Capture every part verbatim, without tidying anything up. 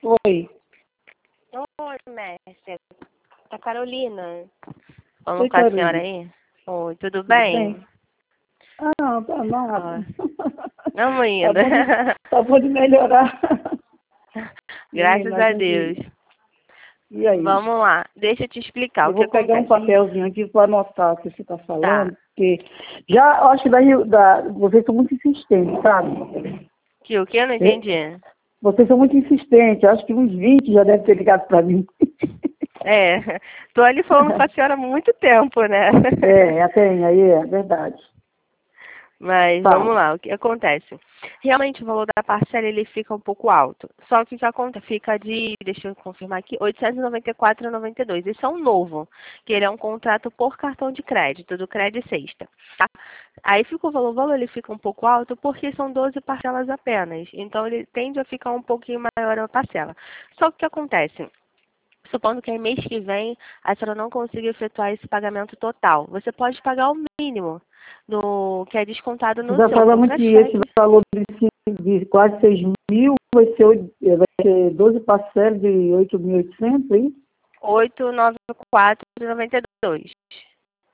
Oi. Oi, mestre. É Carolina. Vamos Oi, com a Carolina. senhora aí? Oi, tudo Tudo bem? bem? Ah, não, tá nada. Vamos Tá indo. bom de, tá bom de melhorar. Graças Menina, a a Deus. gente... E aí? Vamos lá. Deixa eu te explicar Eu o que vou pegar um acontece. papelzinho aqui para anotar o que você está Tá. falando, porque já eu acho que daí, da, vocês são muito insistentes, sabe? Que o que? Eu não É, entendi. Vocês são muito insistentes, eu acho que uns vinte já devem ter ligado para mim. É, tô ali falando com a senhora há muito tempo, né? É, tem, aí é verdade. Mas vamos Fala. lá, o que acontece? Realmente o valor da parcela ele fica um pouco alto. Só que o que acontece? Fica de, deixa eu confirmar aqui, oitocentos e noventa e quatro reais e noventa e dois centavos. Esse é um novo, que ele é um contrato por cartão de crédito, do Crédito Sexta. Tá? Aí fica o valor, o valor ele fica um pouco alto porque são doze parcelas apenas. Então ele tende a ficar um pouquinho maior a parcela. Só que o que acontece? Supondo que aí mês que vem a senhora não consiga efetuar esse pagamento total. Você pode pagar o mínimo do que é descontado no Já seu falamos que esse contra-cheque. valor de, cinco- de quase seis mil vai ser, oito- vai ser doze parcelas de oito mil e oitocentos, hein? oitocentos e noventa e quatro reais e noventa e dois centavos.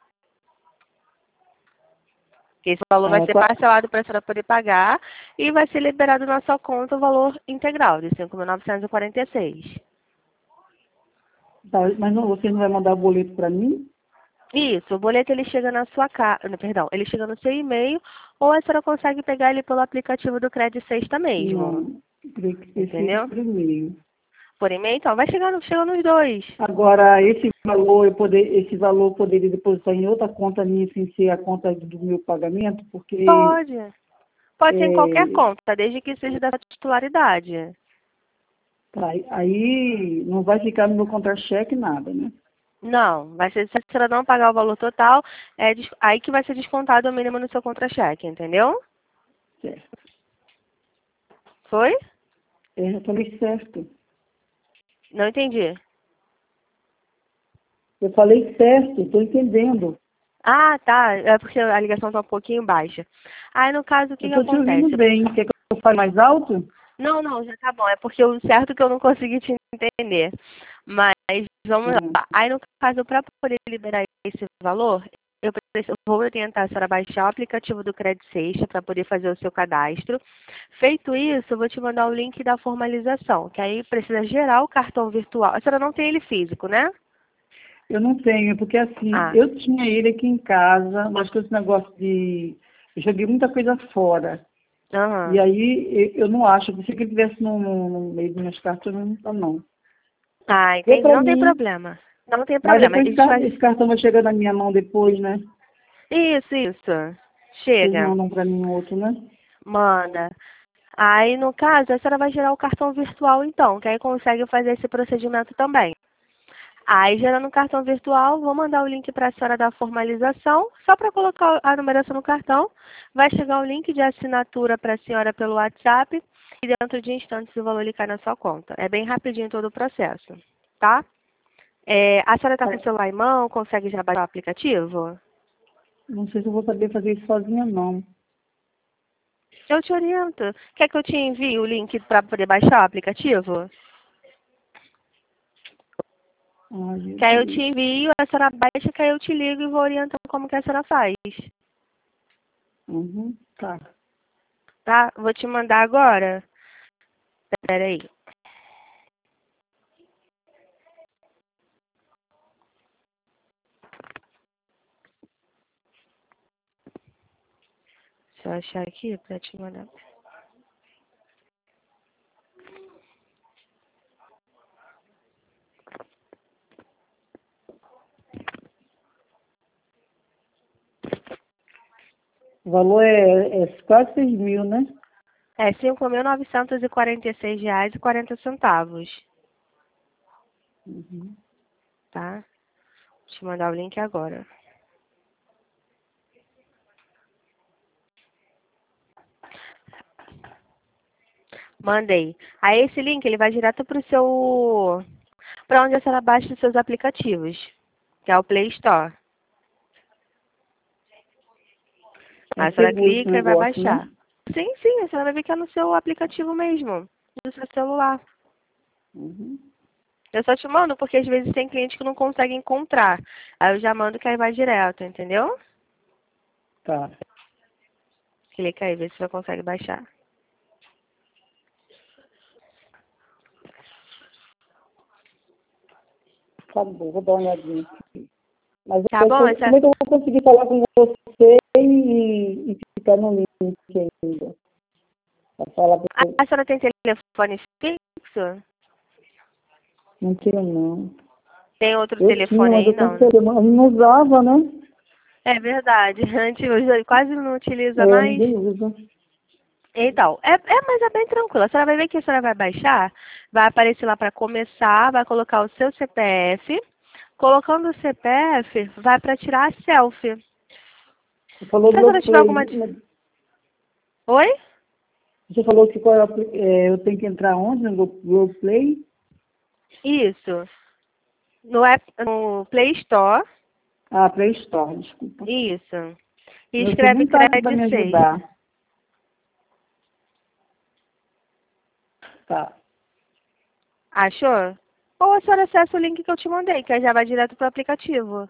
Esse valor vai Ah, ser qua- parcelado para a senhora poder pagar e vai ser liberado na sua conta o valor integral de cinco mil novecentos e quarenta e seis reais. tá, mas não, você não vai mandar o boleto para mim? Isso, o boleto ele chega na sua casa, perdão, ele chega no seu e-mail ou a senhora consegue pegar ele pelo aplicativo do Crédito Sexta mesmo, Não, teria que ter sido entendeu? por e-mail. Por e-mail, então, vai chegar, no, chega nos dois. Agora, esse valor, eu poder, esse valor eu poderia depositar em outra conta minha sem ser a conta do meu pagamento, porque Pode. Pode ser em qualquer é, conta, desde que seja da titularidade. tá, aí não vai ficar no meu contra-cheque nada, né? Não, vai ser, se a senhora não pagar o valor total, é des- aí que vai ser descontado o mínimo no seu contra-cheque, entendeu? Certo. Foi? É, eu falei certo. Não entendi. Eu falei certo, estou entendendo. Ah, tá. É porque a ligação está um pouquinho baixa. Aí, no caso, o Eu que que estou te ouvindo acontece? bem. Quer que eu fale mais alto? Não, não, já tá bom. É porque o certo que eu não consegui te entender. Mas vamos Uhum. lá. Aí, no caso, para poder liberar esse valor, eu, preciso, eu vou orientar a senhora a baixar o aplicativo do Crédito Sexta para poder fazer o seu cadastro. Feito isso, eu vou te mandar o link da formalização, que aí precisa gerar o cartão virtual. A senhora não tem ele físico, né? Eu não tenho, porque assim, Ah, eu tinha ele aqui em casa, mas com esse negócio de... Eu joguei muita coisa fora. E aham. aí, eu eu não acho. Se ele tivesse no, no meio dos meus cartões, não tá, não. Ah, Vê entendi. pra Não tem mim. problema. Não tem Mas problema. A depois esse gente car- vai. esse cartão vai chegar na minha mão depois, né? Isso, isso. Vocês Chega. mandam pra mim outro, né? Manda. Aí, no caso, a senhora vai gerar o cartão virtual, então, que aí consegue fazer esse procedimento também. Aí, gerando o cartão virtual, vou mandar o link para a senhora da formalização, só para colocar a numeração no cartão. Vai chegar o link de assinatura para a senhora pelo WhatsApp e dentro de instantes o valor lhe cai na sua conta. É bem rapidinho todo o processo, tá? É, a senhora está com o celular em mão, consegue já baixar o aplicativo? Não sei se eu vou saber fazer isso sozinha, não. Eu te oriento. Quer que eu te envie o link para poder baixar o aplicativo? Ai, Que aí eu te Jesus. envio, a senhora baixa, que aí eu te ligo e vou orientando como que a senhora faz. Uhum, tá. Tá? Vou te mandar agora. Pera aí. Deixa eu achar aqui pra te mandar. O valor é, é quase seis mil, né? É cinco mil novecentos e quarenta e seis reais e quarenta centavos. Uhum. Tá? Vou te mandar o link agora. Mandei. Aí esse link ele vai direto pro seu. Pra onde a senhora baixa os seus aplicativos. Que é o Play Store. É Aí a senhora seguro esse clica e vai negócio, né? baixar. Sim, sim, a senhora vai ver que é no seu aplicativo mesmo. No seu celular. Uhum. Eu só te mando porque às vezes tem cliente que não consegue encontrar. Aí eu já mando que aí vai direto, entendeu? Tá. Clica aí, vê se você consegue baixar. Tá bom, vou dar uma olhadinha aqui. Mas Tá eu, bom? como Essa... é que eu vou conseguir falar com você e, e ficar no link ainda? Pra falar pra eu. A senhora tem telefone fixo? Não tenho, não. Tem outro Eu tinha, telefone mas aí? eu Não, né? cancelei. Mas não usava, né? É verdade. A gente usa- quase não utiliza É, mais. ninguém usa. Então, é, é, mas é bem tranquilo. A senhora vai ver que a senhora vai baixar, vai aparecer lá para começar, vai colocar o seu C P F. Colocando o C P F, vai para tirar a selfie. Você falou Se a senhora tiver Globoplay. alguma... né? Oi? Você falou que qual é, a- é, eu tenho que entrar onde? No Glo- Globoplay? Isso. No, app, no Play Store. Ah, Play Store, desculpa. Isso. E Meu filho escreve não está aqui para me Cred seis. ajudar. Tá. Achou? Ou a senhora acessa o link que eu te mandei, que aí já vai direto pro aplicativo.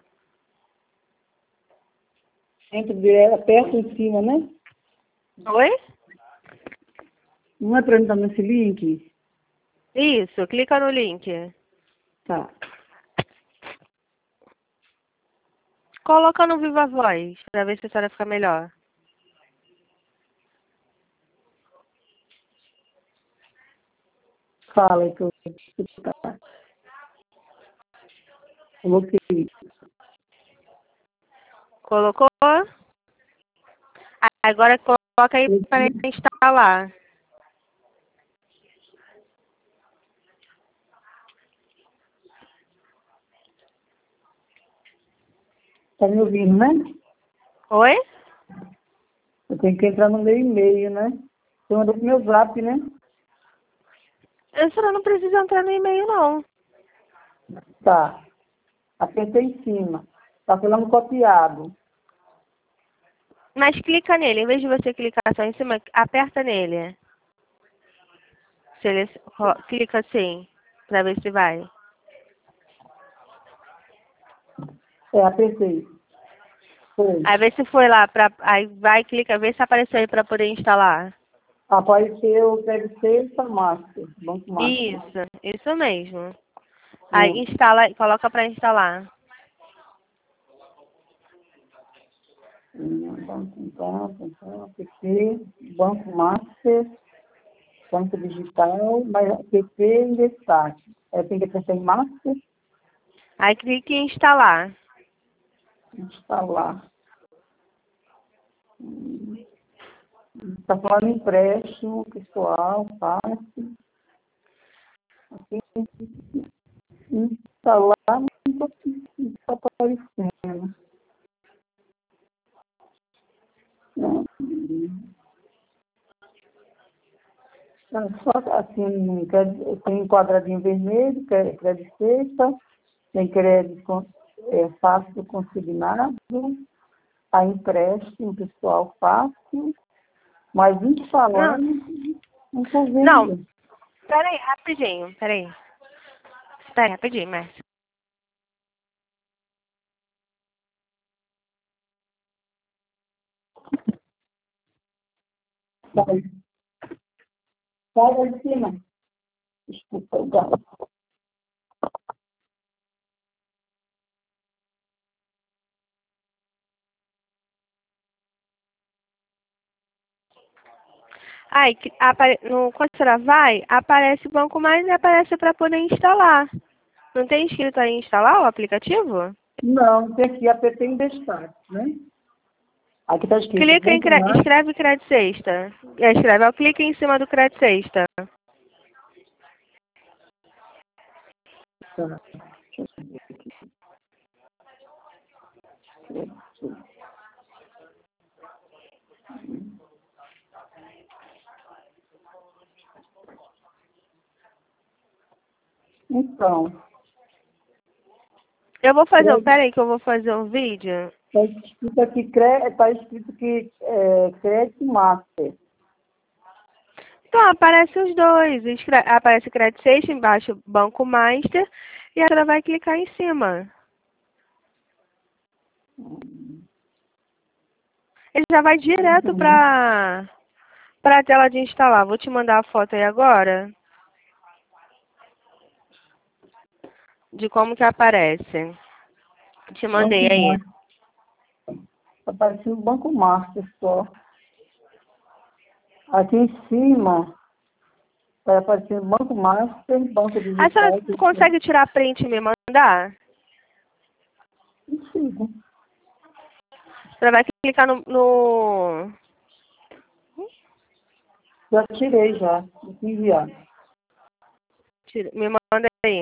Entra direto, aperta em cima, né? Oi? Não é para entrar nesse link? Isso, clica no link. Tá. Coloca no Viva Voz, pra ver se a senhora fica melhor. Fala aí que eu vou escutar. Coloquei. Colocou? Agora coloca aí para instalar. Tá me ouvindo, né? Oi? Eu tenho que entrar no meu e-mail, né? Você mandou pro meu zap, né? A senhora não precisa entrar no e-mail, não. Tá. Apertei em cima. Tá falando copiado. Mas clica nele, em vez de você clicar só em cima, aperta nele. Selec... Clica assim, pra ver se vai. É, apertei. Foi. Aí vê se foi lá, pra... aí vai, clica, vê se apareceu aí pra poder instalar. Apareceu, deve ser Master, Banco Master. Isso, isso mesmo. Aí Hum. instala, coloca pra instalar. Hum, Banco, banco, banco, P P, Banco Master, Banco Digital, mas P P em destaque. É, tem que apertar em Master, Aí clique em instalar. instalar. Está falando empréstimo pessoal, fácil. Aqui, instalar, não está aparecendo. Não. Não, só assim, crédito- tem um quadradinho vermelho, que é crédito sexta, tem crédito con- é, fácil consignado, a empréstimo pessoal fácil, mas Não, instalando, não estou não, vendo. peraí, rapidinho, peraí. Espera, rapidinho, Márcio. Sai, sai lá de cima. Desculpa, o gato. Aí, que- apare- no, quando a senhora vai, aparece o Banco Mais e aparece para poder instalar. Não tem escrito aí instalar o aplicativo? Não, tem aqui A P T em destaque, né? Aqui está escrito Clica em, Banco cre- Mais. escreve Crédito Sexta. É, escreve, ó, clica em cima do Crédito Sexta. Tá. Então, Eu vou fazer, um- peraí que eu vou fazer um vídeo. está escrito aqui, está escrito que é, crédito master. Então, aparece os dois. Escre- Aparece Credit Station, embaixo Banco Master, e a senhora vai clicar em cima. Ele já vai direto para para a tela de instalar. Vou te mandar a foto aí agora de como que aparece. Te mandei Banco aí. Master. Apareceu o Banco Master só. Aqui em cima, vai aparecer o Banco Master, Banco A senhora Digital. consegue tirar print e me mandar? Consigo. A senhora vai clicar no... no... Já tirei já, vou te enviar. Tira- Me manda aí.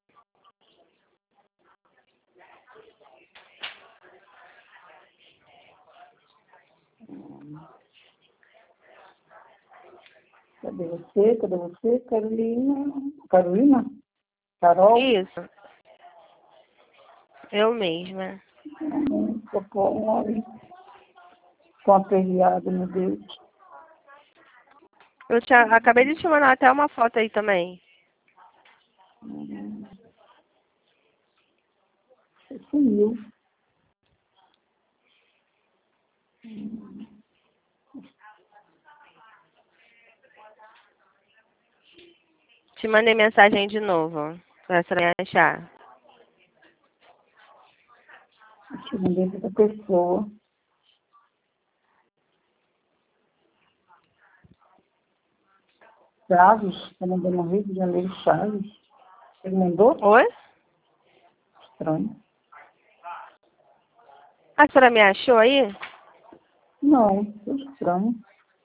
Cadê você? Cadê você? Carolina? Carolina? Carol? Isso. Eu mesma. Hum, tô com com aperreado, meu Deus. Eu te, acabei de te mandar até uma foto aí também. Hum, Você sumiu. Hum, Te mandei mensagem de novo. Pra senhora me achar. Deixa eu mandar outra pessoa. Chaves, tá mandando no Rio de Janeiro, Chaves. Ele mandou? Oi? Estranho. A senhora me achou aí? Não, que estranho.